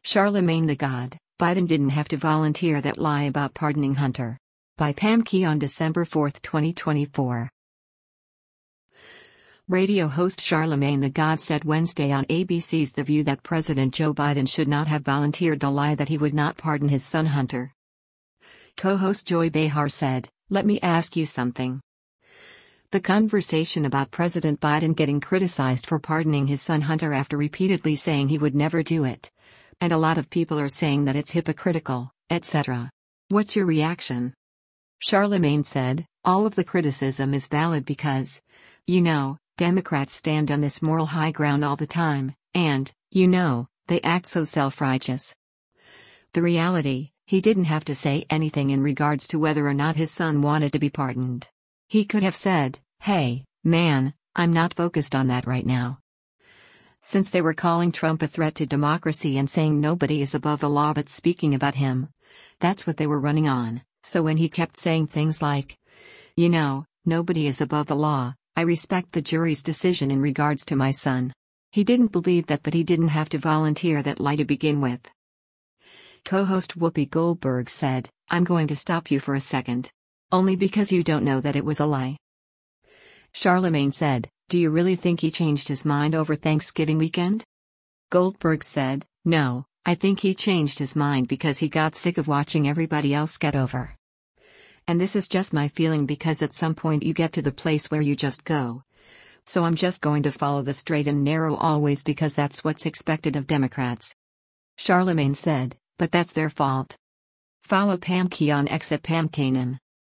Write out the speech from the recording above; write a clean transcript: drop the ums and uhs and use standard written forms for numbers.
Charlemagne the God, Biden didn't have to volunteer that lie about pardoning Hunter. By Pam Key on December 4, 2024. Radio host Charlemagne the God said Wednesday on ABC's The View that President Joe Biden should not have volunteered the lie that he would not pardon his son Hunter. Co-host Joy Behar said, "Let me ask you something. The conversation about President Biden getting criticized for pardoning his son Hunter after repeatedly saying he would never do it. And a lot of people are saying that it's hypocritical, etc. What's your reaction?" Charlemagne said, "All of the criticism is valid because, Democrats stand on this moral high ground all the time, and, they act so self-righteous. The reality, he didn't have to say anything in regards to whether or not his son wanted to be pardoned. He could have said, 'Hey, man, I'm not focused on that right now.' Since they were calling Trump a threat to democracy and saying nobody is above the law but speaking about him, that's what they were running on. So when he kept saying things like, nobody is above the law, I respect the jury's decision in regards to my son. He didn't believe that, but he didn't have to volunteer that lie to begin with." Co-host Whoopi Goldberg said, "I'm going to stop you for a second. Only because you don't know that it was a lie." Charlemagne said, "Do you really think he changed his mind over Thanksgiving weekend?" Goldberg said, "No, I think he changed his mind because he got sick of watching everybody else get over. And this is just my feeling because at some point you get to the place where you just go, so I'm just going to follow the straight and narrow always because that's what's expected of Democrats." Charlemagne said, "But that's their fault." Follow Pam Key on X at Pam Kanan.